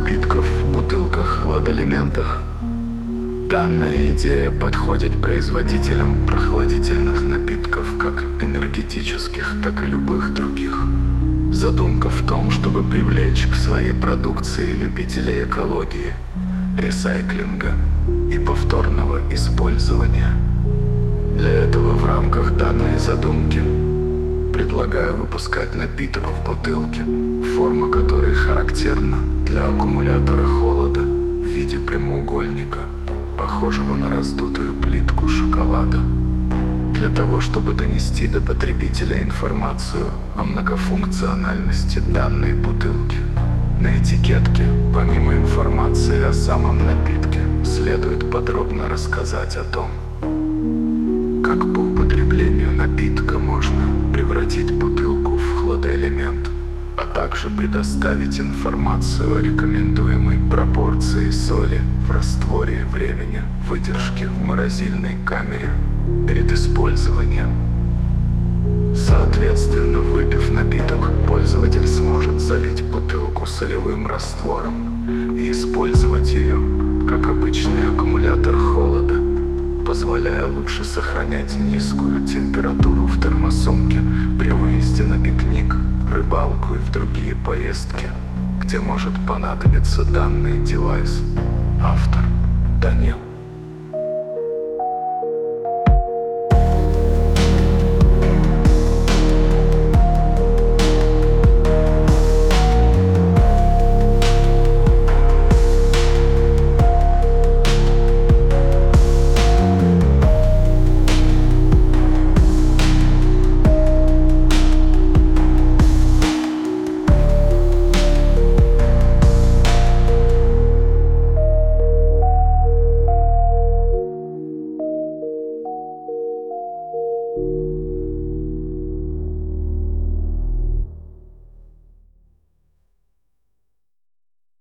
напитков в бутылках-хладэлементах. Данная идея подходит производителям прохладительных напитков, как энергетических, так и любых других. Задумка в том, чтобы привлечь к своей продукции любителей экологии, ресайклинга и повторного использования. Для этого в рамках данной задумки предлагаю выпускать напиток в бутылке, форма которой характерна для аккумулятора холода в виде прямоугольника, похожего на раздутую плитку шоколада. Для того, чтобы донести до потребителя информацию о многофункциональности данной бутылки, на этикетке, помимо информации о самом напитке, следует подробно рассказать о том, как по употреблению напитка можно превратить бутылку в хладэлемент, а также предоставить информацию о рекомендуемой пропорции соли в растворе времени выдержки в морозильной камере перед использованием. Соответственно, выпив напиток, пользователь сможет залить бутылку солевым раствором и использовать ее как обычный аккумулятор холода, позволяя лучше сохранять низкую температуру в термосумке при выезде на пикник, рыбалку и в другие поездки, где может понадобиться данный девайс. Автор Данил.